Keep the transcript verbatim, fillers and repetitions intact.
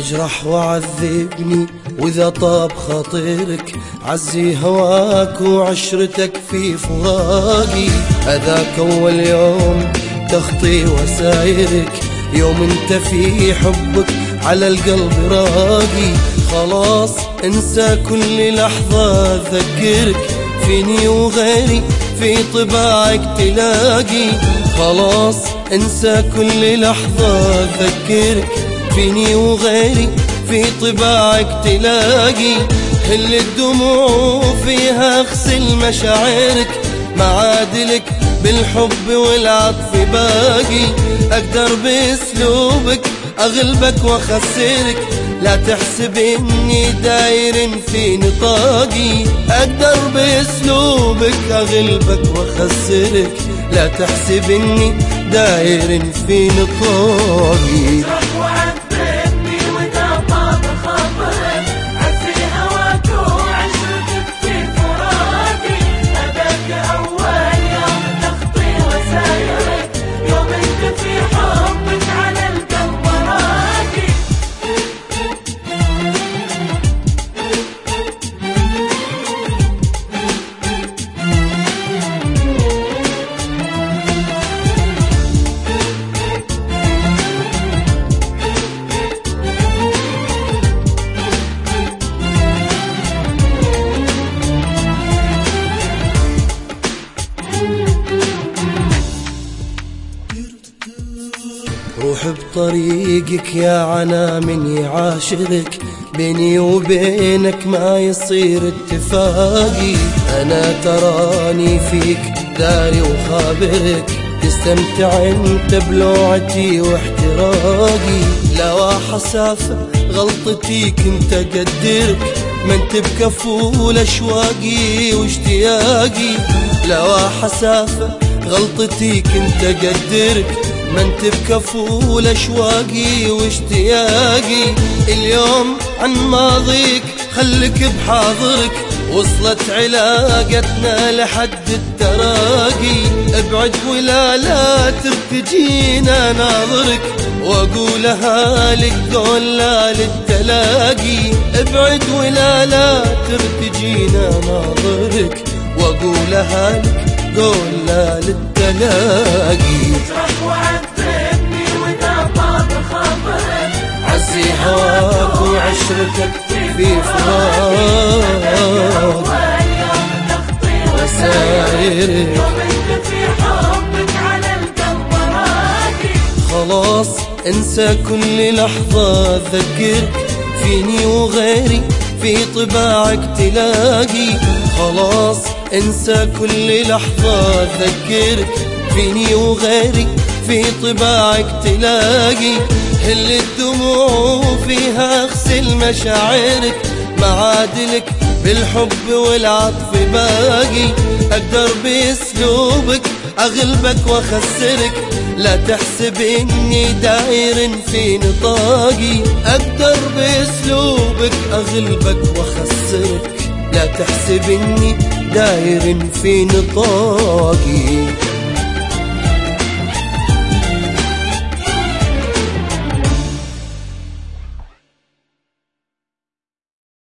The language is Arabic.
تجرح وعذبني وإذا طاب خاطرك عزي هواك وعشرتك في فراقي. هذاك أول يوم تخطي وسايرك، يوم انت في حبك على القلب راقي. خلاص انسى كل لحظة ذكرك فيني وغيري في طباعك تلاقي. خلاص انسى كل لحظة ذكرك فيني وغيري في طباعك تلاقي. هل الدموع فيها اغسل مشاعرك، معادلك بالحب والعطف باقي. اقدر باسلوبك اغلبك واخسرك، لا تحسب اني داير في نطاقي. اقدر باسلوبك اغلبك واخسرك، لا تحسب اني داير في نطاقي. روح بطريقك يا عنا من يعاشرك، بيني وبينك ما يصير اتفاقي. أنا تراني فيك داري وخابرك، تستمتع انت بلوعتي واحتراقي. لو حسافة غلطتي كنت اقدرك، ما انت بكفول اشواقي واشتياقي. لو حسافة غلطتي كنت اقدرك، ما انت بكفول اشواقي واشتياقي. اليوم عن ماضيك خلك بحاضرك، وصلت علاقتنا لحد التراقي. ابعد ولا لا ترتجينا ناظرك، واقولها لك قولها للتلاقي. ابعد ولا لا ترتجينا ناظرك، واقولها لك قولها للتلاقي. عزي هواك وعشرتك في فراق وسايرك، خلاص انسى كل لحظة ذكرك فيني وغيري في طباعك تلاقي. خلاص انسى كل لحظة ذكرك فيني وغيري في طباعك تلاقي. هل الدموع فيها اغسل مشاعرك، معادلك بالحب والعطف باقي. اقدر باسلوبك اغلبك واخسرك، لا تحسب اني داير في نطاقي. اقدر باسلوبك اغلبك واخسرك، لا تحسب اني داير في نطاقي.